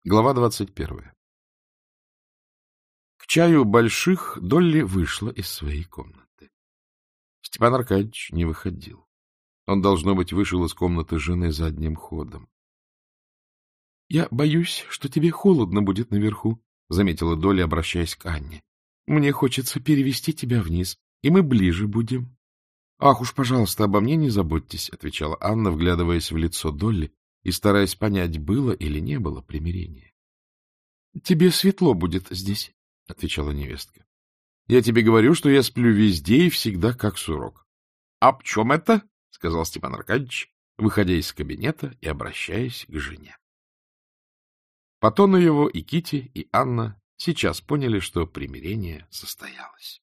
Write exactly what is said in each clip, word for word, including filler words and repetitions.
Глава двадцать первая. К чаю больших Долли вышла из своей комнаты. Степан Аркадьевич не выходил. Он, должно быть, вышел из комнаты жены задним ходом. — Я боюсь, что тебе холодно будет наверху, — заметила Долли, обращаясь к Анне. — Мне хочется перевести тебя вниз, и мы ближе будем. — Ах уж, пожалуйста, обо мне не заботьтесь, — отвечала Анна, вглядываясь в лицо Долли и стараясь понять, было или не было примирения. — Тебе светло будет здесь, — отвечала невестка. — Я тебе говорю, что я сплю везде и всегда как сурок. — А в чем это? — сказал Степан Аркадьевич, выходя из кабинета и обращаясь к жене. По тону его и Кити, и Анна сейчас поняли, что примирение состоялось.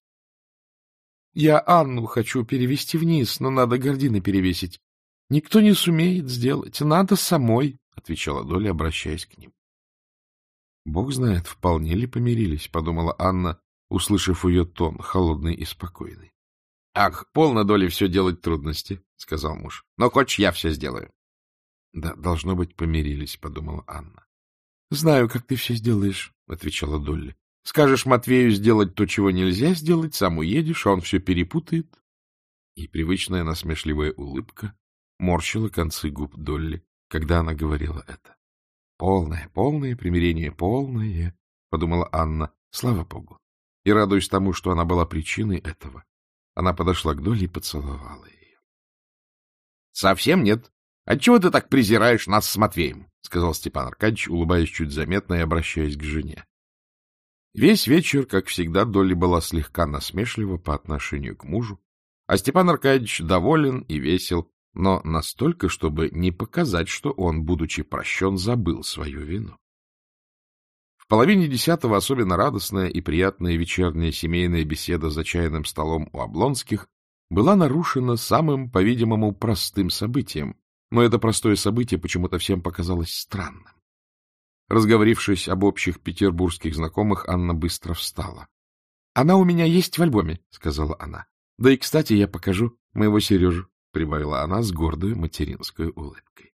— Я Анну хочу перевести вниз, но надо гардины перевесить. Никто не сумеет сделать, надо самой, — отвечала Доля, обращаясь к ним. — Бог знает, вполне ли помирились, — подумала Анна, услышав ее тон, холодный и спокойный. — Ах, полно, Доле, все делать трудности, — сказал муж. — Но хочешь, я все сделаю. — Да, должно быть, помирились, — подумала Анна. — Знаю, как ты все сделаешь, — отвечала Долли. — Скажешь Матвею сделать то, чего нельзя сделать, сам уедешь, а он все перепутает. И привычная насмешливая улыбка морщила концы губ Долли, когда она говорила это. — Полное, полное примирение, полное, — подумала Анна, — слава Богу. И, радуясь тому, что она была причиной этого, она подошла к Долли и поцеловала ее. — Совсем нет. Отчего ты так презираешь нас с Матвеем? — сказал Степан Аркадьевич, улыбаясь чуть заметно и обращаясь к жене. Весь вечер, как всегда, Долли была слегка насмешлива по отношению к мужу, а Степан Аркадьевич доволен и весел, но настолько, чтобы не показать, что он, будучи прощен, забыл свою вину. В половине десятого особенно радостная и приятная вечерняя семейная беседа за чайным столом у Облонских была нарушена самым, по-видимому, простым событием, но это простое событие почему-то всем показалось странным. Разговорившись об общих петербургских знакомых, Анна быстро встала. — Она у меня есть в альбоме, — сказала она. — Да и, кстати, я покажу моего Сережу, — прибавила она с гордой материнской улыбкой.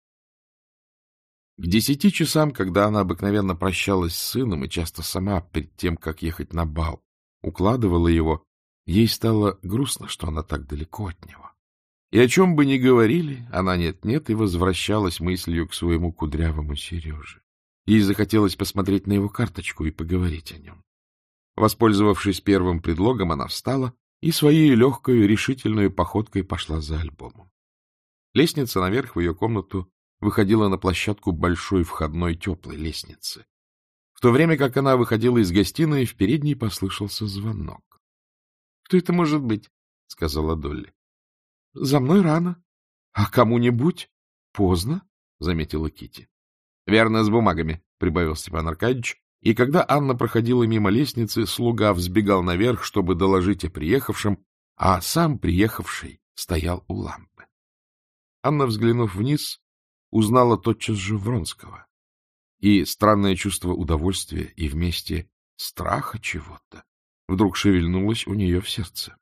К десяти часам, когда она обыкновенно прощалась с сыном и часто сама, перед тем, как ехать на бал, укладывала его, ей стало грустно, что она так далеко от него. И о чем бы ни говорили, она нет-нет и возвращалась мыслью к своему кудрявому Сереже. Ей захотелось посмотреть на его карточку и поговорить о нем. Воспользовавшись первым предлогом, она встала и своей легкой, решительной походкой пошла за альбомом. Лестница наверх в ее комнату выходила на площадку большой входной теплой лестницы. В то время как она выходила из гостиной, в передней послышался звонок. — Кто это может быть? — сказала Долли. — За мной рано. — А кому-нибудь? — Поздно, — заметила Кити. — Верно, с бумагами, — прибавил Степан Аркадьевич, и когда Анна проходила мимо лестницы, слуга взбегал наверх, чтобы доложить о приехавшем, а сам приехавший стоял у лампы. Анна, взглянув вниз, узнала тотчас же Вронского, и странное чувство удовольствия и вместе страха чего-то вдруг шевельнулось у нее в сердце.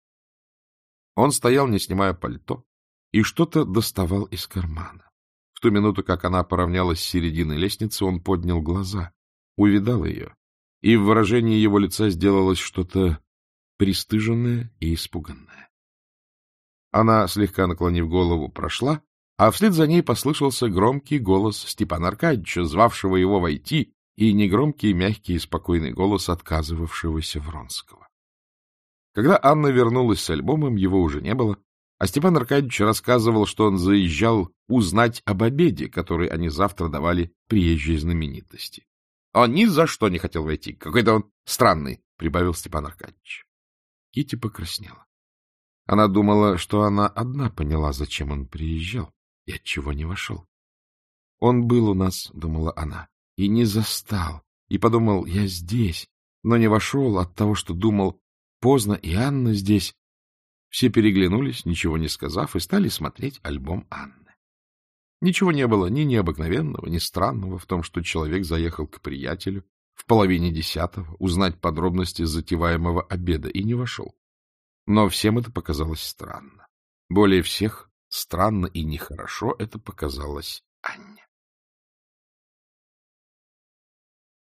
Он стоял, не снимая пальто, и что-то доставал из кармана. В ту минуту, как она поравнялась с серединой лестницы, он поднял глаза, увидал ее, и в выражении его лица сделалось что-то пристыженное и испуганное. Она, слегка наклонив голову, прошла, а вслед за ней послышался громкий голос Степана Аркадьевича, звавшего его войти, и негромкий, мягкий и спокойный голос отказывавшегося Вронского. Когда Анна вернулась с альбомом, его уже не было, а Степан Аркадьевич рассказывал, что он заезжал узнать об обеде, который они завтра давали приезжей знаменитости. — Он ни за что не хотел войти. Какой-то он странный, — прибавил Степан Аркадьевич. Кити покраснела. Она думала, что она одна поняла, зачем он приезжал и отчего не вошел. — Он был у нас, — думала она, — и не застал, и подумал, я здесь, но не вошел от того, что думал, поздно, и Анна здесь. Все переглянулись, ничего не сказав, и стали смотреть альбом Анны. Ничего не было ни необыкновенного, ни странного в том, что человек заехал к приятелю в половине десятого узнать подробности затеваемого обеда и не вошел. Но всем это показалось странно. Более всех странно и нехорошо это показалось Анне.